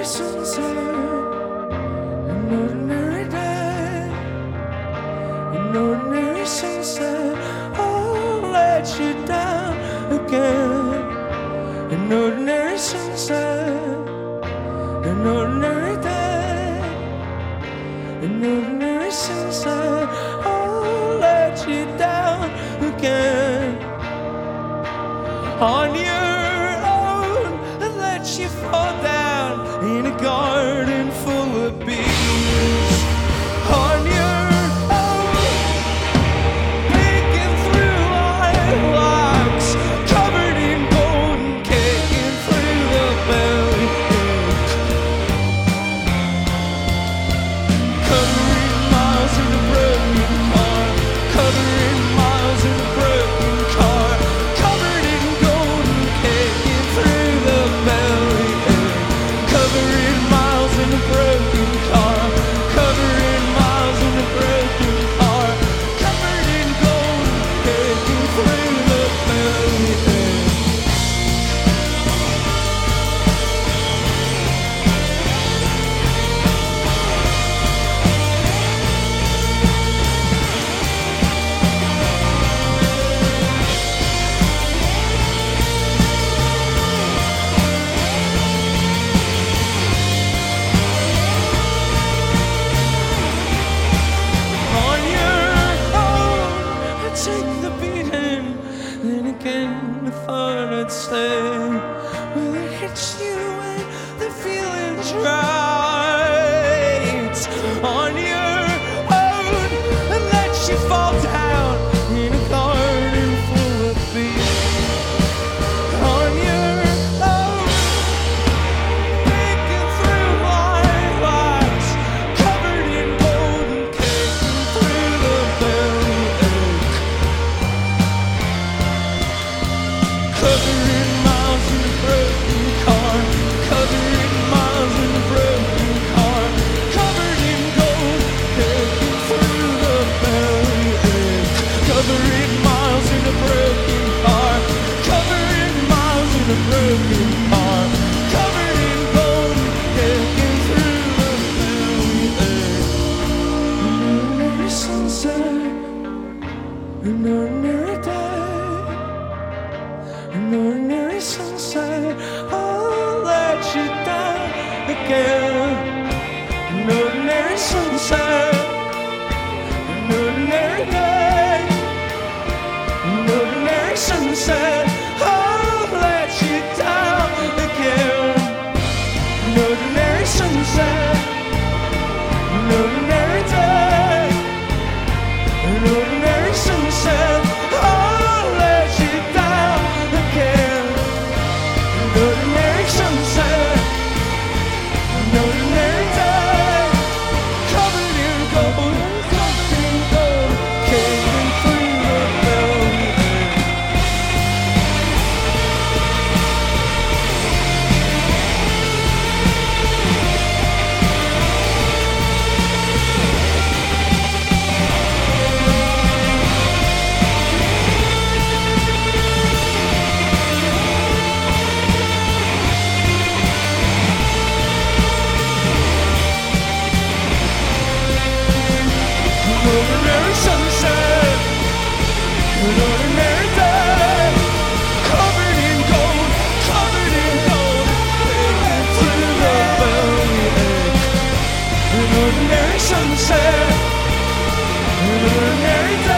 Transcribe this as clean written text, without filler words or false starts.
sunset, an ordinary day, an ordinary sunset. I'll let you down again. An ordinary sunset, an ordinary day, an ordinary sunset. I'll let you down again. On your own, and let you fall down in a garden full of bees. On your own, picking through lilacs, covered in golden cake, and through the belly ache. Covering miles in a broken car, covering miles in a broken car, covered in golden cake, and through the belly ache. Covering miles in a broken car, covering miles in a broken car, covered in golden cake, and through the belly ache. On your own, I take the beating. Then again, I thought I'd say, will it hit you when the feeling's right? On your own, and let you fall down in a garden full of bees. On your own, picking through lilacs, covered in golden cake, and through the belly ache. Covering miles in a broken car, covering miles in a broken car, covered in gold, taking through the belly ache. Covering miles in a broken car, covering miles in a broken car, covered in gold, taking through the belly ache. An ordinary sunset, an ordinary day, an ordinary sunset. I'll let you down again. An ordinary sunset, an ordinary day, an ordinary sunset. I'll let you down again. An ordinary sunset, an ordinary day, an ordinary sunset. I'll let you down again. An ordinary sunset, an ordinary day, covered in gold, covered in gold, came through the belly ache. An ordinary sunset, an ordinary day, covered in gold, taken through the belly ache. An ordinary sunset, an ordinary day.